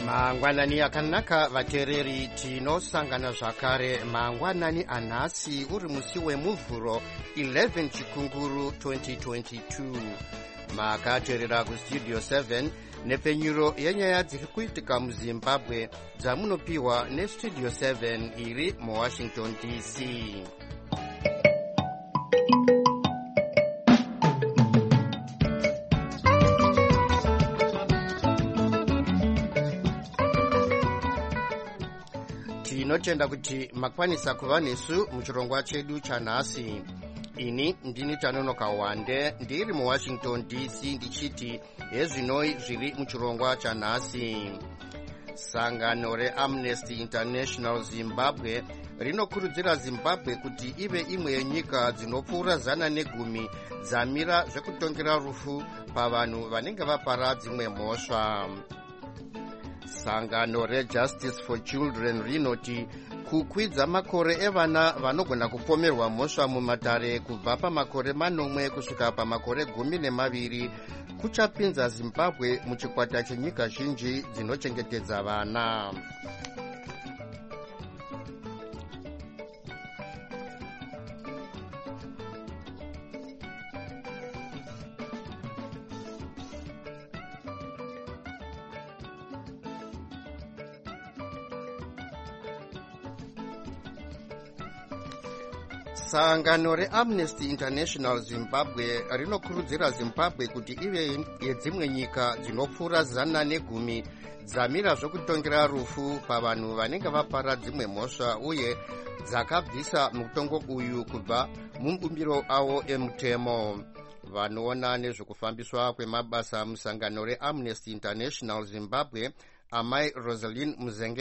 mangwanani akanaka vateereri, tinosangana zvakare mangwanani anhasi uri musi wemuvhuro 11 chikunguru 2022. makateerera kustudio 7 nepfenyuro yenyaya dziri kuitika muzimbabwe dzamunopiwa nestudio 7 iri muwashington dc. tinotenda kuti makwanisa kuva nesu muchirongwa chedu chanhasi. ini ndini Tanonoka Wande ndiri muwashington dc ndichiti hezvinoi zviri muchirongwa chanhasi. sangano reamnesty international zimbabwe rinokurudzira zimbabwe kuti ive imwe yenyika dzinopfuura 110 dzamira zvekutongera rufu pavanhu vanenge vapara dzimwe mhosva. sangano rejustice for children rinoti kukwidza makore evana vanogona kupomerwa mhosva mumatare kubva pamakore 8 kusvika pamakore 12 kuchapinza zimbabwe muchikwata chenyika zhinji dzinochengetedza vana. sangano reamnesty international zimbabwe rinokurudzira zimbabwe kuti ive yedzimwe nyika dzinopfuura 110 dzamira zvekutongera rufu pavanhu vanenge vapara dzimwe mhosva uye dzakabvisa mutongo uyu kubva mubumbiro avo emutemo. vanoona nezvekufambiswa kwemabasa musangano reamnesty international zimbabwe amai Rosalind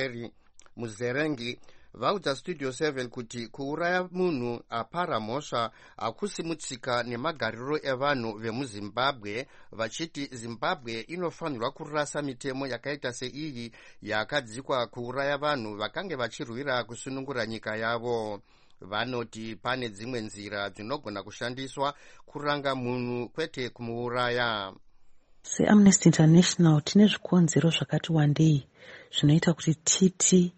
Muzerengi vaudza studio 7 kuti kuuraya munhu apara mhosva hakusi mutsika nemagariro evanhu vemuzimbabwe, vachiti zimbabwe inofanirwa kurasa mitemo yakaita seiyi yakadzikwa kuuraya vanhu vakange vachirwira kusunungura nyika yavo. vanoti pane dzimwe nzira dzinogona kushandiswa kuranga munhu kwete kumuuraya. seamnesty international tine zvikonzero zvakati wandei zvinoita kuti titi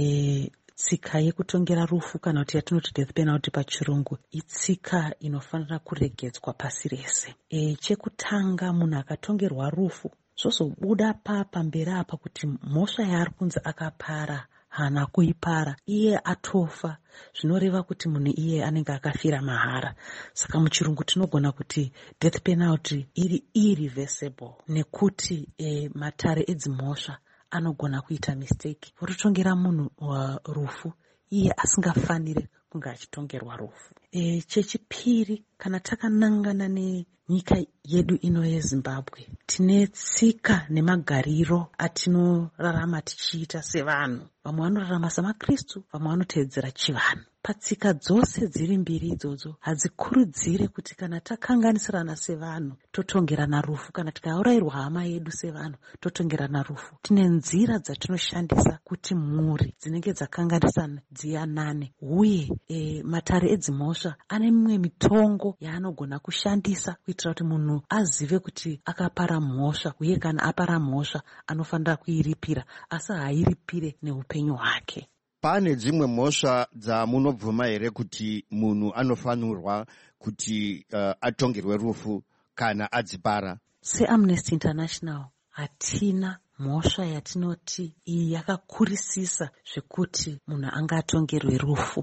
tsika yekutongera rufu kana kuti yatinoti death penalty pachirungu itsika inofanira kuregedzwa pasi rese. chekutanga munhu akatongerwa rufu zvozobuda pamberi apa kuti mhosva yaari kunzi akapara hana kuipara, iye atofa, zvinoreva kuti munhu iye anenge akafira mahara. saka muchirungu tinogona kuti death penalty iri irreversible nekuti matare edzimhosva anogona kuita mistake vototongera munhu rufu iye asingafaniri kunge achitongerwa rufu. chechipiri, kana takanangana nenyika yedu ino yezimbabwe tine tsika nemagariro atinorarama tichiita sevanhu. vamwe vanorarama samakristu, vamwe vanoteedzera chivanhu. patsika dzose dziri mbiri idzodzo hadzikurudzire kuti kana takanganisirana sevanhu totongerana rufu, kana tikaurayirwa hama yedu sevanhu totongerana rufu. tine nzira dzatinoshandisa kuti mhuri dzinenge dzakanganisana dziyanane, uye matare edzimhosva ane mimwe mitongo yaanogona kushandisa kuitira kuti munhu azive kuti akapara mhosva, uye kana apara mhosva anofanira kuiripira, asi hairipire neupenyu hwake. pane dzimwe mhosva dzamunobvuma here kuti munhu anofanirwa kuti atongerwe rufu kana adzipara? seamnesty international hatina mhosva yatinoti iyi yakakurisisa zvekuti munhu angatongerwe rufu.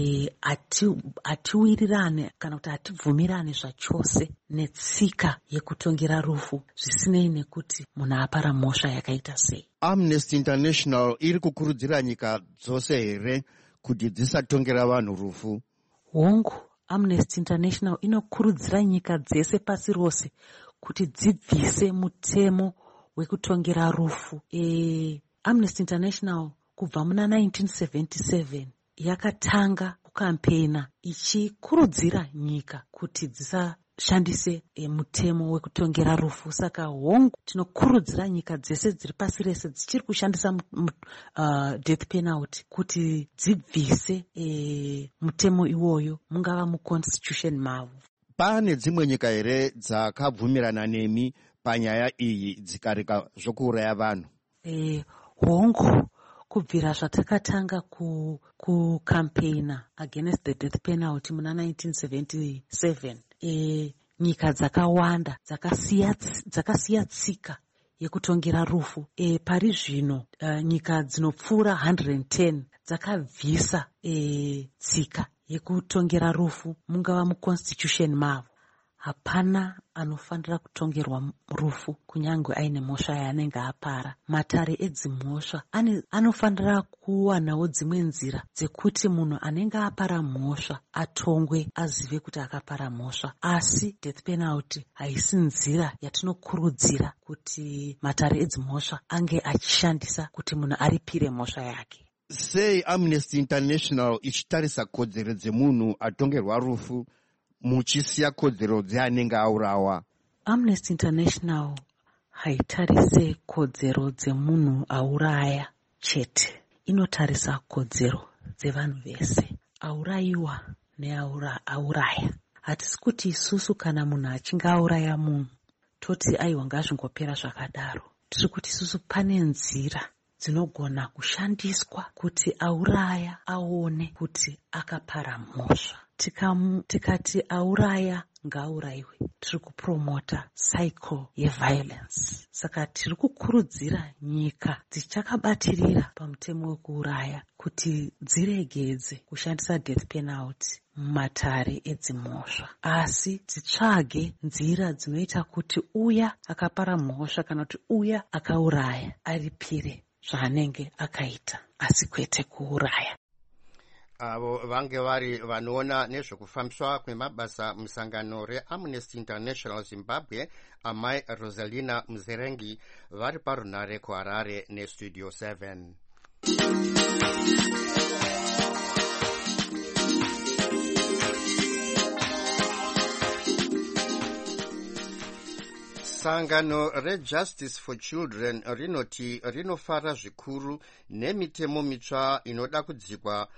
hatiwirirane kana kuti hatibvumirane zvachose netsika yekutongera rufu zvisinei nekuti munhu apara mhosva yakaita sei. amnesty international iri kukurudzira nyika dzose here kuti dzisatongera vanhu rufu? hongu, amnesty international inokurudzira nyika dzese pasi rose kuti dzibvise mutemo wekutongera rufu. amnesty international kubva muna 1977 yakatanga kukampena ichikurudzira nyika kuti dzisashandise mutemo wekutongera rufu. saka hongu tinokurudzira nyika dzese dziri pasi rese dzichiri kushandisa death penalty kuti dzibvise mutemo iwoyo mungava muconstitution mavo. pane dzimwe nyika here dzakabvumirana nemi panyaya iyi dzikareka zvokuuraya vanhu? hongu kubvira zvatakatanga kucampaigna against the death penalty muna 1977 nyika dzakawanda dzakasiya tsika yekutongera rufu. Pari zvino nyika dzinopfuura 110 dzakabvisa tsika yekutongera rufu mungava muconstitution mavo. Hapana anofanira kutongerwa rufu kunyange aine mhosva yaanenge apara. Matare edzimhosva anofanira kuwanawo dzimwe nzira dzekuti munhu anenge apara mhosva atongwe azive kuti akapara mhosva, asi death penalty haisi nzira yatinokurudzira kuti matare edzimhosva ange achishandisa kuti munhu aripire mhosva yake. Sei Amnesty International ichitarisa kodzero dzemunhu atongerwa rufu muchisiya kodzero dzeanenge aurawa? Amnesty International haitarise kodzero dzemunhu auraya chete, inotarisa kodzero dzevanhu vese, aurayiwa neauraya. Hatisi kuti isusu kana munhu achinge auraya munhu toti aiwa ngazvingopera zvakadaro. Tiri kuti isusu pane nzira dzinogona kushandiswa kuti auraya aone kuti akapara mhosva. Tikati auraya ngaaurayiwe, tiri kupromota cycle yeviolence. Saka tiri kukurudzira nyika dzichakabatirira pamutemo wekuuraya kuti dziregedze kushandisa death penalty mumatare edzimhosva, asi dzitsvage nzira dzinoita kuti uya akapara mhosva kana kuti uya akauraya aripire zvaanenge akaita, asi kwete kuuraya. Avo vange vari vanoona nezvekufambiswa kwemabasa musangano reAmnesty International Zimbabwe, amai Rosalina Muzerengi, vari parunare kuHarare neStudio 7. Sangano reJustice for Children rinoti rinofara zvikuru nemitemo mitsva inoda kudzikwa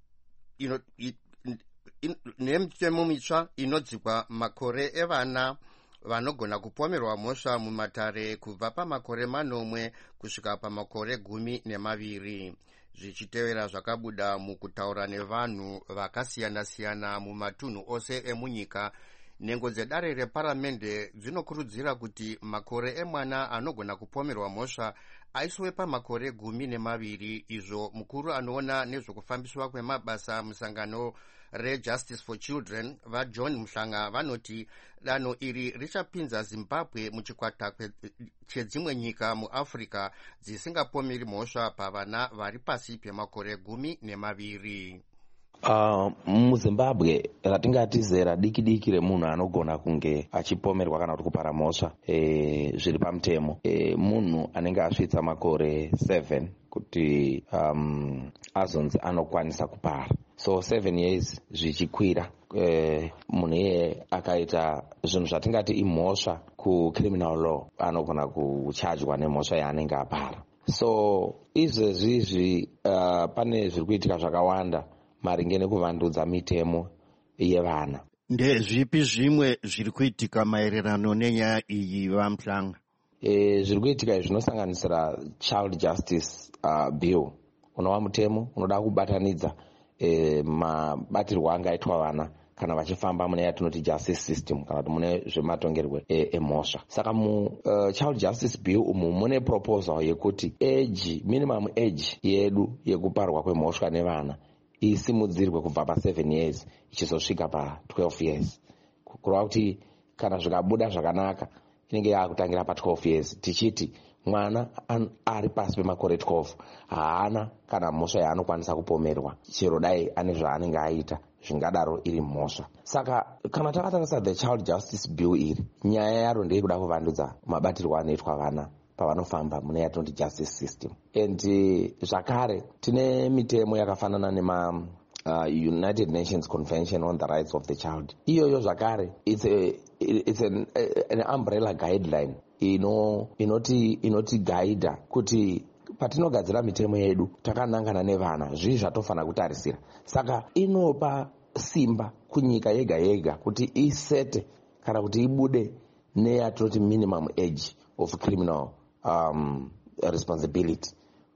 nemitemo mitsva inodzikwa makore evana vanogona kupomerwa mhosva mumatare kubva pamakore 8 kusvika pamakore 12, zvichitevera zvakabuda mukutaura nevanhu vakasiyana-siyana mumatunhu ose emunyika. Nhengo dzedare reparamende dzinokurudzira kuti makore emwana anogona kupomerwa mhosva aiswe pamakore 12. Izvo mukuru anoona nezvekufambiswa kwemabasa musangano reJustice for Children vaJohn Mhlanga vanoti danho iri richapinza Zimbabwe muchikwata chedzimwe nyika muAfrica dzisingapomeri mhosva pavana vari pasi pemakore 12. MuZimbabwe ratingati zera diki remunhu anogona kunge achipomerwa kana kuti kupara mhosva zviri pamutemo, munhu anenge asvitsa makore 7 kuti azonzi anokwanisa kupara. So 7 years zvichikwira, munhu iye akaita zvinhu zvatingati imhosva kucriminal law anogona kuchajwa nemhosva yaanenge apara. So izvezvi pane zviri kuitika zvakawanda maringe nekuvandudza mitemo yevana. Ndezvipi zvimwe zviri kuitika maererano nenyaya iyi vaMhlanga? Zviri kuitika zvinosanganisira Child Justice Bill, unova mutemo unoda kubatanidza mabatirwo angaitwa vana kana vachifamba mune yatinoti justice system kana kuti mune zvematongerwe emhosva. Saka Child Justice Bill umu mune proposal yekuti minimum age yedu yekuparwa kwemhosva nevana isimudzirwe kubva pa7 years ichizosvika pa12 years, kureva kuti kana zvikabuda zvakanaka inenge yakutangira pa12 years, tichiti mwana ari pasi pemakore 12 haana kana mhosva yaanokwanisa kupomerwa, chero dai ane zvaanenge aita zvingadaro iri mhosva. Saka kana takatarisa the Child Justice Bill iri, nyaya yaro ndeyekuda kuvandudza mabatirwo anoitwa vana pavanofamba mune yatinoti justice system. And zvakare tine mitemo yakafanana nema United Nations Convention on the Rights of the Child. Iyoyo zvakare it's an umbrella guideline inoti gaidha kuti patinogadzira mitemo yedu takanangana nevana zvii zvatofana kutarisira. Saka inopa simba kunyika yega yega kuti isete kana kuti ibude neyatinoti minimum age of criminal responsibility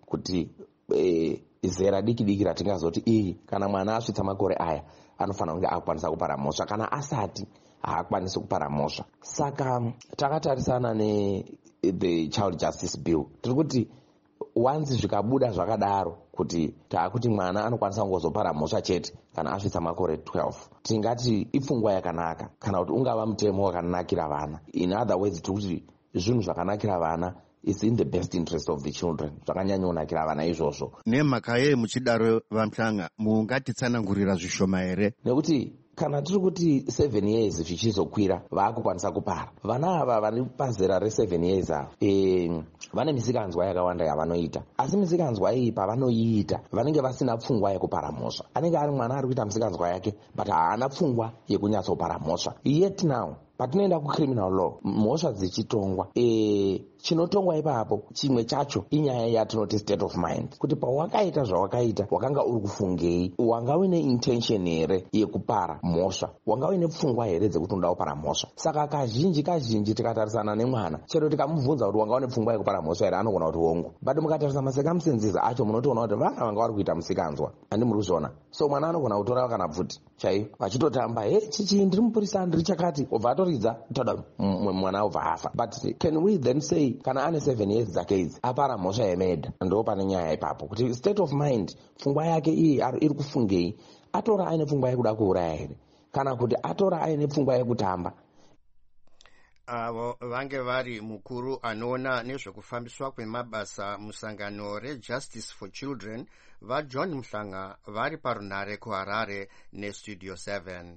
kuti zera diki diki ratingazoti iyi kana mwana asvitsa makore aya anofanira kunge akwanisa kupara mhosva, kana asati haakwanisi kupara mhosva. Saka takatarisana the Child Justice Bill, tiri kuti once zvikabuda zvakadaro kuti taakuti mwana anokwanisa kungozopara mhosva chete kana asvitsa makore 12, tingati ipfungwa yakanaka kana kuti ungava mutemo wakanakira vana. In other words, tikuti zvinhu zvakanakira vana is in the best interest of the children, zvakanyanyonakira vana izvozvo. Nemhaka yei muchidaro Vamhlanga mungatitsanangurira zvishoma here? Nekuti kana tiri kuti 7 years zvichizokwira vaakukwanisa kupara, vana ava vari pazera re7 years ava vane misikanzwa yakawanda yavanoita, asi misikanzwa iyi pavanoiita vanenge vasina pfungwa yekupara mhosva. Anenge ari mwana ari kuita misikanzwa yake but haana pfungwa yekunyatsopara mhosva. Yet now patinoenda kucriminal law, mhosva dzichitongwa, chinotongwa ipapo chimwe chacho inyaya yatinoti state of mind, kuti pawakaita zvawakaita wakanga uri kufungei, wanga uine intention here yekupara mhosva, wanga uine pfungwa here dzekuti unoda kupara mhosva. Saka kazhinji tikatarisana nemwana, chero tikamubvunza kuti wanga une pfungwa yekupara mhosva here, anogona kuti hongu, but mukatarisa masecumstances acho munotoona kuti vana vanga vari kuita musikanzwa, handi muri kuzviona. So mwana anogona kutora kana bvuti chaiyo vachitotamba, chichi ndiri mupurisa ndiri chakati, obva atoridza toda mwana obva afa. But can we then say kana ane 7 years dzake idzi apara mhosva yemedha? Ndo pane nyaya ipapo kuti state of mind, pfungwa yake iyi iri kufungei, atora aine pfungwa yekuda kuuraya here kana kuti atora aine pfungwa yekutamba. Avo vange vari mukuru anoona nezvekufambiswa kwemabasa musangano reJustice for Children vaJohn Mhlanga vari parunhare kuHarare neStudio 7.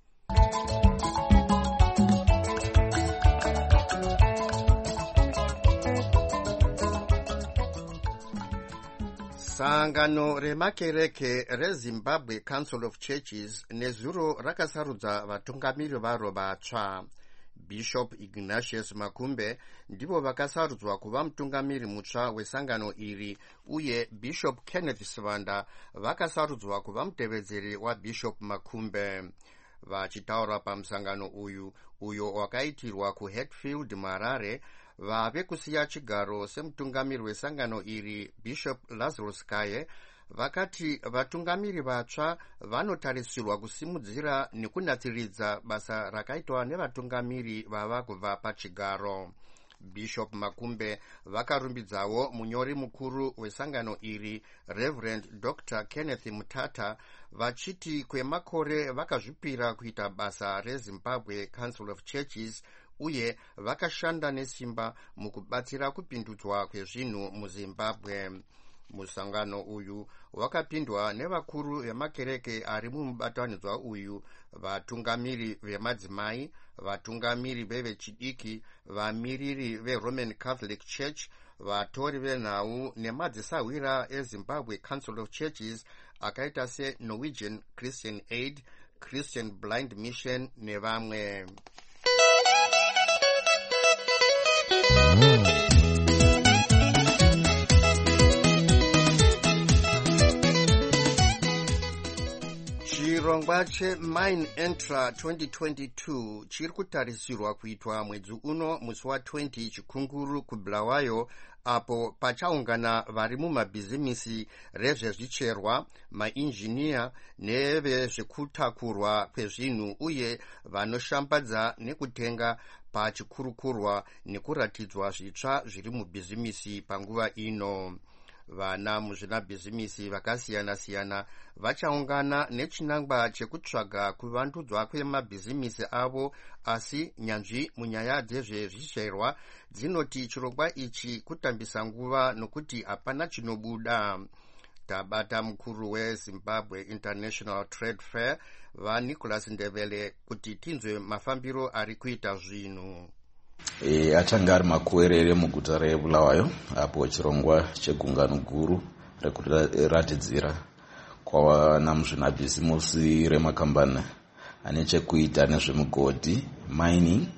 Sangano remakereke reZimbabwe Council of Churches nezuro rakasarudza vatungamiri varo vatsva. Bishop Ignatius Makumbe ndivo vakasarudzwa kuva mutungamiri mutsva wesangano iri, uye Bishop Kenneth Sivanda vakasarudzwa kuva mutevedzeri waBishop Makumbe. Vachitaura pamusangano uyo wakaitirwa kuHatfield muHarare, vave kusiya chigaro semutungamiri wesangano iri Bishop Lazarus Kaye vakati vatungamiri vatsva vanotarisirwa kusimudzira nekunatsiridza basa rakaitwa nevatungamiri vava kubva pachigaro. Bishop Makumbe vakarumbidzawo munyori mukuru wesangano iri Reverend Dr. Kenneth Mutata vachiti kwemakore vakazvipira kuita basa reZimbabwe Council of Churches uye vakashanda nesimba mukubatsira kupindudzwa kwezvinhu muZimbabwe. Musangano uyu wakapindwa nevakuru vemakereke ari mumubatanidzwa uyu, vatungamiri vemadzimai, vatungamiri vevechidiki, vamiriri veRoman Catholic Church, vatori venhau nemadzisahwira eZimbabwe Council of Churches akaita seNorwegian Christian Aid, Christian Blind Mission nevamwe. Chirongwa cheMine Entra 2022 chiri kutarisirwa kuitwa mwedzi uno musi wa20 chikunguru kuBulawayo, apo pachaungana vari mumabhizimisi rezvezvicherwa, mainjiniya nevezvekutakurwa kwezvinhu uye vanoshambadza nekutenga pachikurukurwa nekuratidzwa zvitsva zviri mubhizimisi panguva ino. Vana muzvinabhizimisi vakasiyana-siyana vachaungana nechinangwa chekutsvaga kuvandudzwa kwemabhizimisi avo, asi nyanzvi munyaya dzezvezvicherwa dzinoti chirongwa ichi kutambisa nguva nokuti hapana chinobuda. Tabata mukuru weZimbabwe International Trade Fair vaNicholas Ndebele kuti tinzwe mafambiro ari kuita zvinhu. Achanga ari makuwerere muguta reBulawayo, apo chirongwa chegungano guru rekuratidzira kwavana muzvinabhisimusi remakambani ane chekuita nezvemugodhi, mining,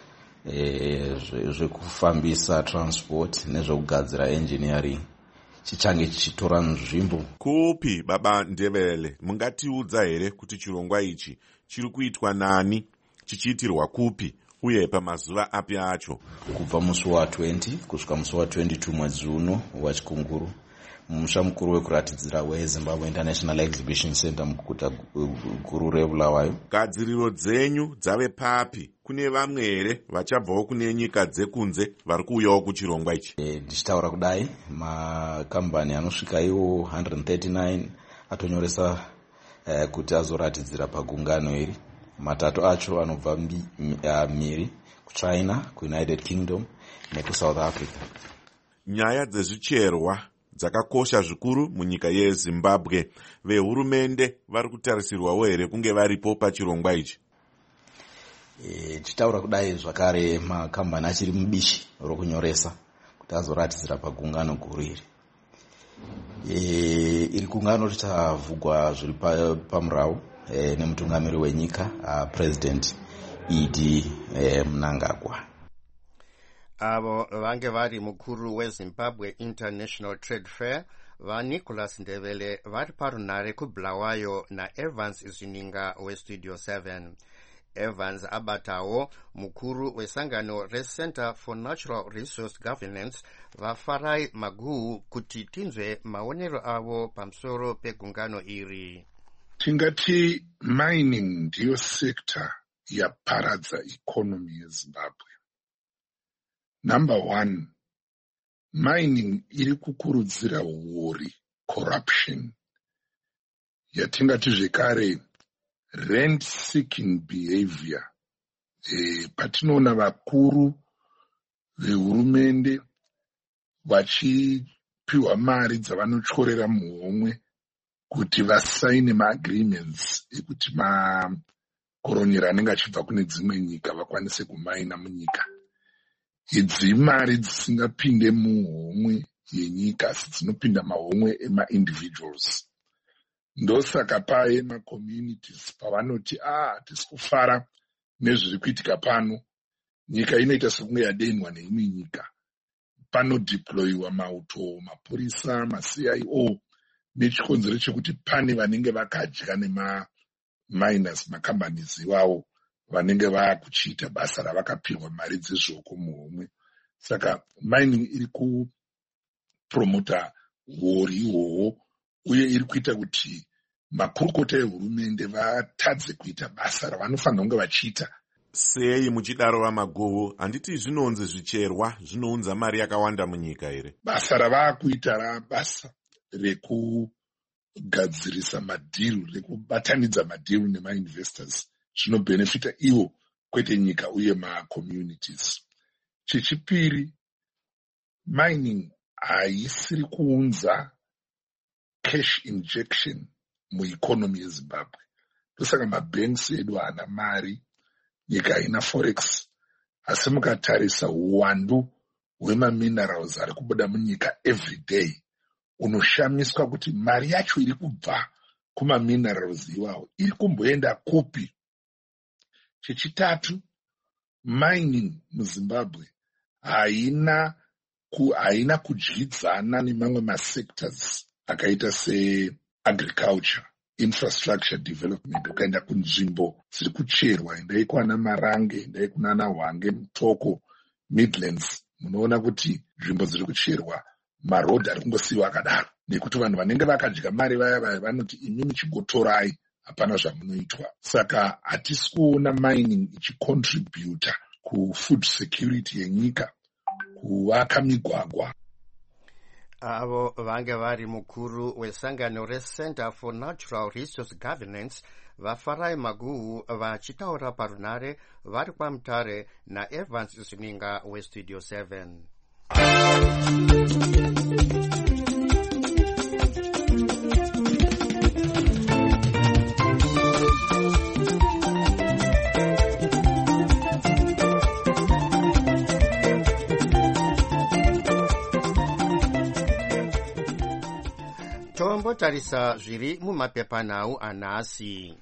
zvekufambisa transport nezvekugadzira engineering chichange chichitora nzvimbo. Kupi baba Ndebele, mungatiudza here kuti chirongwa ichi chiri kuitwa nani, chichiitirwa kupi uye pamazuva api acho? Kubva musi wa20 kusvika musi wa22 mwedzi uno wachikunguru mumusha mukuru wekuratidzira weZimbabwe International Exhibition Center muguta guru reBulawayo. Gadziriro dzenyu dzave papi? Kune vamwe here vachabvawo kune nyika dzekunze vari kuuyawo kuchirongwa ichi? Ndichitaura kudai, makambani anosvika iwo 139 atonyoresa kuti azoratidzira pagungano iri. Matatu acho anobva mhiri kuChina, kuUnited Kingdom nekuSouth Africa. Nyaya dzezvicherwa dzakakosha zvikuru munyika yeZimbabwe. Vehurumende vari kutarisirwawo here kunge varipo pachirongwa ichi? Tichitaura kudai zvakare, makambani achiri mubishi rokunyoresa kuti azoratidzira pagungano guru iri. Iri gungano richavhugwa zviri pamurau nemutungamiri wenyika President Idi Mnangagwa. Avo vange vari mukuru weZimbabwe International Trade Fair vaNicholas Ndebele vari parunare kuBulawayo naEvans Zininga weStudio 7. Evans abatawo mukuru wesangano reCenter for Natural Resource Governance vaFarai Maguhu kuti tinzwe maonero avo pamusoro pegungano iri. Tingati mining ndiyo sector yaparadza economy yeZimbabwe. Number one, mining iri kukurudzira uori, corruption, yatingati zvekare rent seeking behavior. Patinoona vakuru vehurumende vachipiwa mari dzavanotyorera muhomwe kuti vasaine maagreements ekuti makoronyera anenge achibva kune dzimwe nyika vakwanise kumaina munyika. Idzi mari dzisingapinde muhomwe yenyika asi dzinopinda mahomwe ema-individuals. Ndosaka paye ma-communities pavanoti tisi kufara nezviri kuitika pano, nyika inoita sekunge yadenwa neimwe nyika. Panodeployiwa mauto, mapurisa, ma-CIO nechikonzero chekuti pane vanenge vakadya nema-miners, makambanies iwawo vanenge vakuchiita basa ravakapirwa mari dzezvoko muhomwe. Saka mining iri kupromota uori ihwohwo uye iri kuita kuti makurukota ehurumende vatadze kuita basa ravanofanira kunge vachiita. Sei muchidaro vaMaguhu? Handiti zvinonzi zvicherwa zvinounza mari yakawanda munyika here? Basa ravakuita rabasa rekugadzirisa madhiru, rekubatanidza madhiru nemainvestors zvinobhenefita ivo kwete nyika uye macommunities. Chechipiri, mining haisiri kuunza cash injection mueconomy yeZimbabwe. Ndosaka mabanks edu haana mari, nyika haina forex, asi mukatarisa uwandu hwemaminerals ari kubuda munyika every day, unoshamiswa kuti mari yacho iri kubva kumaminerals iwawo iri kumboenda kupi. Chechitatu, mining muZimbabwe haina kudyidzana nemamwe masectors akaita seagriculture, infrastructure development. Ukaenda kunzvimbo dziri kucherwa, endai kwana Marange, endai kunana Hwange, Mutoko, Midlands, munoona kuti nzvimbo dziri kucherwa marodhi ari kungosiyiwa akadaro, nekuti vanhu vanenge vakadya mari vaya vanoti imimi chigotorai, hapana zvamunoitwa. Saka hatisi kuona mining ichicontributa kufood security yenyika, kuvaka migwagwa. Avo vange vari mukuru wesangano reCenter for Natural Resource Governance vaFarai Maguhu vachitaura parunare vari pamutare naEvans Zininga weStudio 7. Tombotarisa zviri mumapepanhau anhasi.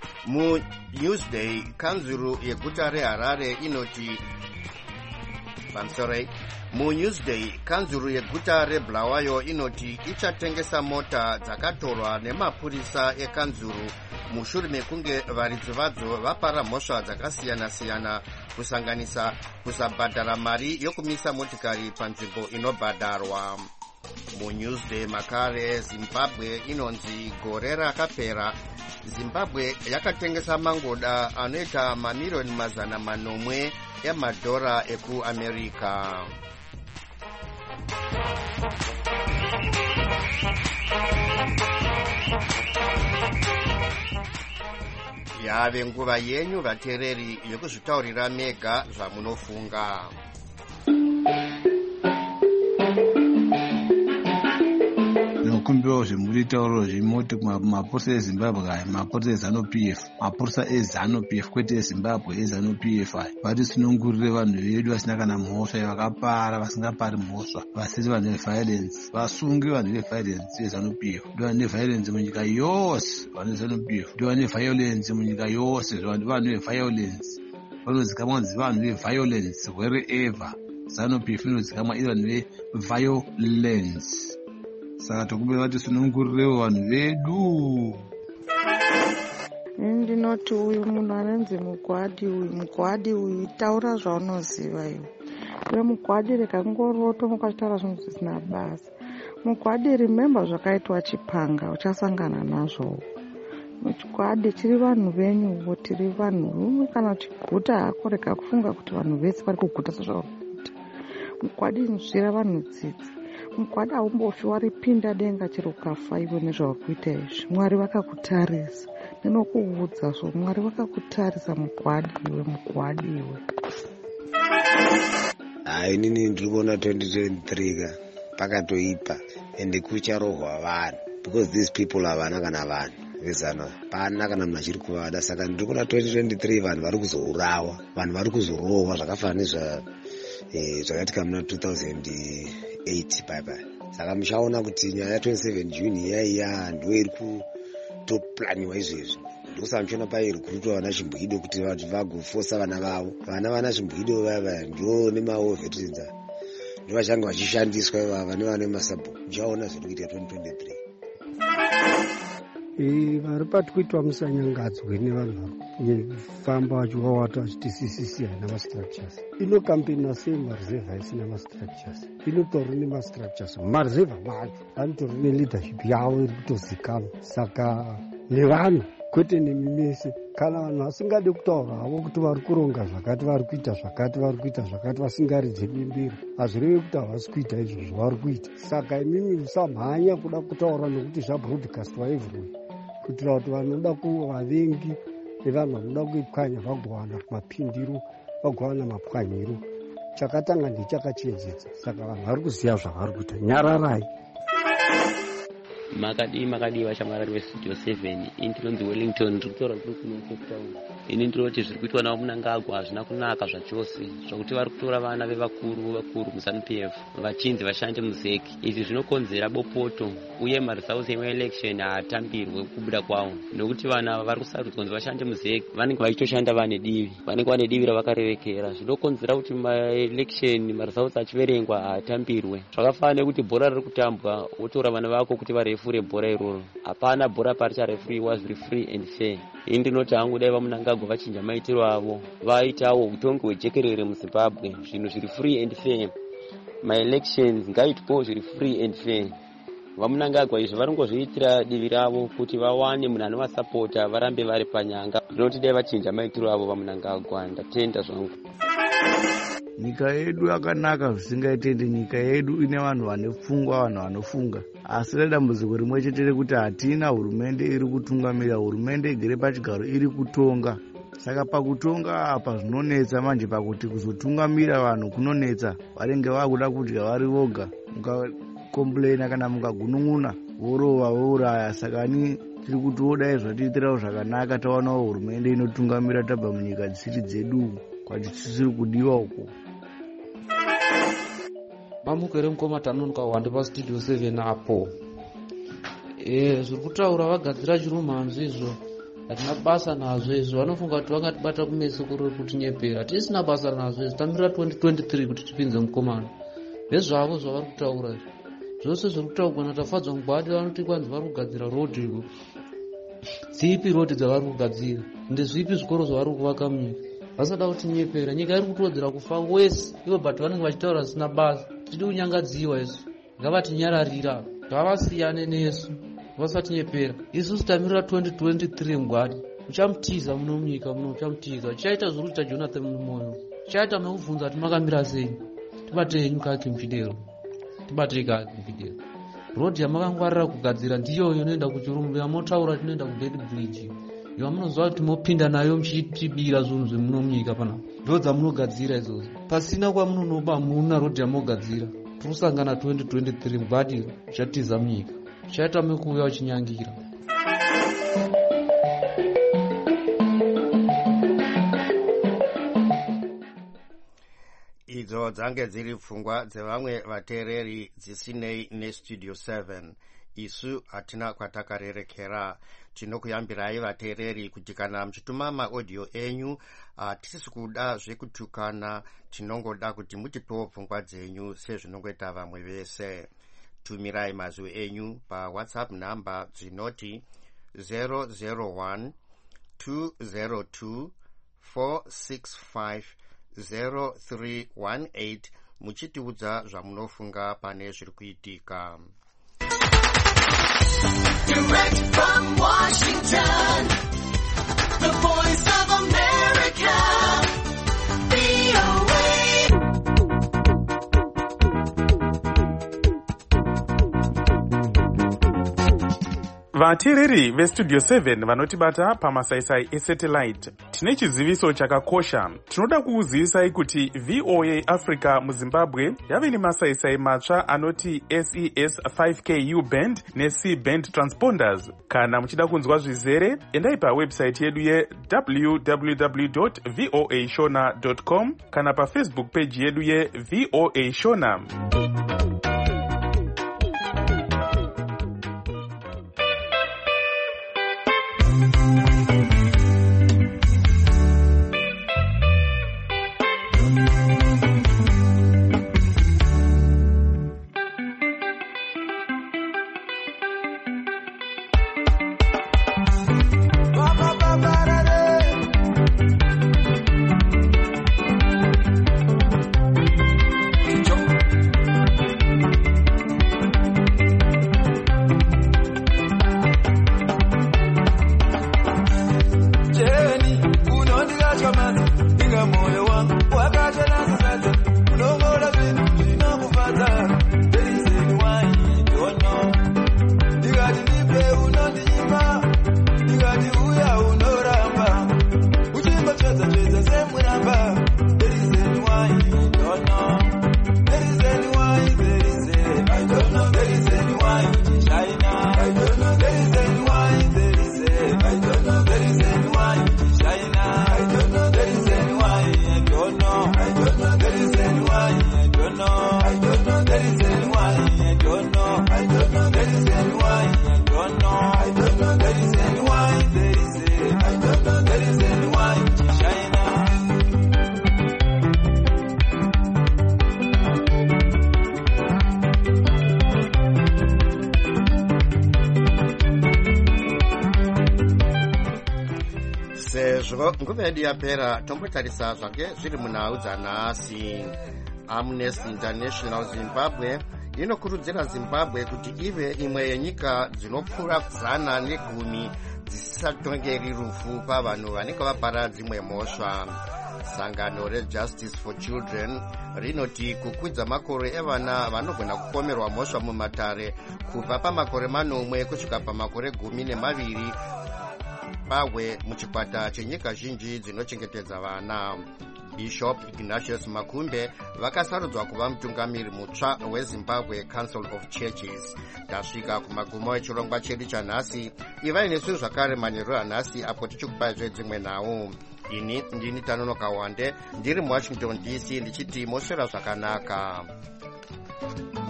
MuNewsday, kanzuru yeguta reHarare inoti Bamsore. MuNewsday, kanzuru yeguta reBulawayo inoti ichatengesa mota dzakatorwa nemapurisa ekanzuru mushure mekunge varidzi vadzo vapara mhosva dzakasiyana-siyana kusanganisa kusabhadhara mari yokumisa motikari panzvimbo inobhadharwa. MuNewsday makare, Zimbabwe inonzi gore rakapera. Zimbabwe yakatengesa mangoda anoita mamiliyoni 800 emadhora ekuAmerica. Yave nguva yenyu vateereri yekuzvitaurira mega zvamunofunga. Nokumbewo zvemuritauro zvimoti mapurisa eZimbabwe aya, mapurisa eZANU-PF, mapurisa eZANU-PF kwete eZimbabwe eZANU-PF aya, vari sinongurire vanhu vedu vasina kana mhosva, vakapara vasingapari mhosva, vasiri vanhu veviolence, vasunge vanhu veviolence veZANU-PF. Ndivo vane violence munyika yose, vanhu veZANU-PF ndivo vane violence munyika yose, vanhu veviolence vanozikamwa kunzi vanhu veviolence wherever. ZANU-PF inozikamwa iri vanhu veviolence. Saka tokumbira kuti sinongurirewo vanhu vedu. Ndinoti uyu munhu anonzi mugwadi uyu taura zvaunoziva iwe. Iwe mugwadi rega ngorotomuka uchitaura zvinhu zvisina basa. Mugwadi remember zvakaitwa Chipanga uchasangana nazvo. Mugwadi tiri vanhu venyu, tiri vanhu kana chiguta hako rega kufunga kuti vanhu vese vari kuguta sezvakuita. Mugwadi nzvira vanhu tsitsi. Mugwadi haumbofi waripinda denga chero ukafa iwe nezvauri kuita izvi. Mwari vakakutarisa. Ndinokuudza zvo, Mwari vakakutarisa mugwadi iwe. Inini ndiri kuona 2023 pakatoipa ende kucharohwa vanhu because these people havana kana vanhu vezana pana kana munhu achiri kuvada. Saka ndiri kuona 2023 vanhu vari kuzourawa, vanhu vari kuzorohwa zvakafanana zvakaitika muna 2008 bye. Saka muchaona kuti nyaya 27 June yaiya ndo iri kutoplaniwa izvezvi. Ndokusaka muchiona pairikurutwa vana chimbwido kuti vantu vagofosa vana vavo. Vana chimbwido vava ndo nemawo veterans ndo vachanga vachishandiswa ivava nevane masabhuku. Muchaona zviri kuita 2023. Vari patikuitwa musanyangadzwe nevanhu varikufamba vachivawata vachiti CCC haina mastructures. Ino kampeni sei mareserve haisina mastructures? Inotori nemastructures. Mareserve macho anotori neleadership yavo iri kutozikanwa. Saka nevanhu kwete nemimese. Kana vanhu vasingade kutaura havo kuti vari kuronga zvakati, vari kuita zvakati, vasingaridze bimbiro, hazvirevi kuti havasi kuita izvozvo vari kuita. Saka imimi musamhanya kuda kutaura nokuti zvabroadcastwa everywhere, kuitira kuti vanoda kuvavengi nevanhu vanoda kuipwanya vagowana mapindiro, vagowana mapwanyiro. Chakatanga ndechakachenjedza. Saka vanhu vari kuziva zvavari kuita. Nyararai. makadiwa shamwari westudio 7 intinonzi Wellington ndikutora kuri kuno Cape Town. Ini ndinoti zviri kuitwa navo Mnangagwa hazvina kunaka zvachose, zvakuti vari kutora vana vevakuru muZANU-PF vachinzi vashande muzeki. Izvi zvinokonzera bopoto uye maresults emaelection haatambirwe kubuda kwavo, nokuti vana vari kusarudzwa kunzi vashande muzeki vanenge vachitoshanda vane divi ravakarevekera. Zvinokonzera kuti maelection maresults achiverengwa haatambirwe. Zvakafanana nekuti bhora riri kutambwa wotora vana vako kuti varefure bhora iroro. Hapana bhora paricharefuriwa zviri free and fair. Ini ndinoti hangu dai vaMnangagwa vachinja maitiro avo, vaitawo utongi hwejekerere muZimbabwe, zvinhu zviri free and fair. Maelections ngaitwewo zviri free and fair. VaMnangagwa izvi varongozviitira divi ravo kuti vawane munhu anovasapota varambe vari panyanga. Ndinoti dai vachinja maitiro avo vaMnangagwa. Ndatenda zvangu. Nyika yedu yakanaka zvisingaitendi. Nyika yedu ine vanhu vane pfungwa, vanhu vanofunga. Asi dambudziko rimwe chete rekuti hatina hurumende iri kutungamira. Hurumende igere pachigaro iri kutonga. Saka pakutonga apa zvinonetsa manje, pakuti kuzotungamira vanhu kunonetsa. Vanenge vakuda kudya vari voga, mukakomplaina kana mukagunun'una vorova vouraya. Saka ni tiri kutiodai zvatiitirawo zvakanaka, taonawo hurumende inotungamira tabva munyika dzisiri dzedu kwati tisiri kudiwa uko. Mamukere mukoma tanonoka wande pastudio 7 apo. Zviri kutaura vagadzira chirumhanzi izvo hatina basa nazvo izvo. Vanofunga kuti vangatibata kumeso kutinyepera. Tisina basa nazvo izvo, tamirira 2023 kuti tipinze mukomana. Vezvavo zvavari kutaura izvo. Zvose zviri kutaurwa naTafadzwa Mugwadi vanoti kwanzi vari kugadzira road iko. Dzipi road dzavari kugadzira? Ndezvipi zvikoro zvavari kuvaka munyika? Vasada kutinyepera. Nyika iri kutodzera kufa wese. Ivo but vanenge vachitaura zvisina basa. Tiri kunyangadziwa isu. Ngavatinyararira. Ngavasiyane nesu. Vasatinyepera. Isusu tamirira 2023 Mugwadi. Uchamutiza muno munyika muno, uchamutiza. Uchaita zviri kuita Jonathan mumoyo. Uchaita mekubvunza kuti makamira sei. Tibatei nyika yake Mfidero. Tibatei kake Mfidero. Road yamakangwarira kugadzira ndiyo inoenda kuChirumbu, yamotaura tinoenda kuBed Bridge. Yamunozwa kuti mopinda nayo muchitibira zvinhu zvemuno munyika pana. Ndo dzamunogadzira izvozvo. Pasina kwamunonoba muna road yamogadzira. Tirusangana 2023 Mugwadi uchatiza munyika. Uchaita mekuuya uchinyangira. Idzo dzange dziri pfungwa dzevamwe vateereri dzisinei neStudio 7. Isu hatina kwatakarerekera. Tinokuyambirai vateereri kuti kana muchituma maaudio enyu hatisi kuda zvekutukana, tinongoda kuti mutipewo pfungwa dzenyu sezvinongoita vamwe vese. Tumirai mazwi enyu paWhatsApp namba dzinoti 001 202 465 0318 muchitiudza zvamunofunga pane zviri kuitika. Direct from Washington, the Voice of America, VOA. Vateereri veStudio 7 vanotibata pamasaisai esatellite, tine chiziviso chakakosha. Tinoda kukuzivisai kuti VOA Africa muZimbabwe yave nemasaisai matsva anoti SES 5Ku band neC band transponders. Kana muchida kunzwa zvizere, endai pawebsite yedu ye www.voashona.com kana paFacebook page yedu ye-VOA Shona. Nguva yedu yapera tombotarisa zvake zviri munhau dzanhasi. Amnesty International Zimbabwe inokurudzira Zimbabwe kuti ive imwe yenyika dzinopfuura 110 dzisisatongeri rufu pavanhu vanenge vapara dzimwe mhosva. Sangano reJustice for Children rinoti kukwidza makore evana vanogona kupomerwa mhosva mumatare kubva pamakore 8 kusvika pamakore 12 pawe muchikwata chenyika zhinji dzinochengetedza vana. Bishop Ignatius Makumbe vakasarudzwa kuva mutungamiri mutsva weZimbabwe Council of Churches. Tasvika kumagumo echirongwa chedu chanhasi. Ivai nesu zvakare manheru anhasi apo tichikupai zvedzimwe nhau. Ini ndini Tanonoka Wande ndiri muWashington DC ndichiti moswera zvakanaka.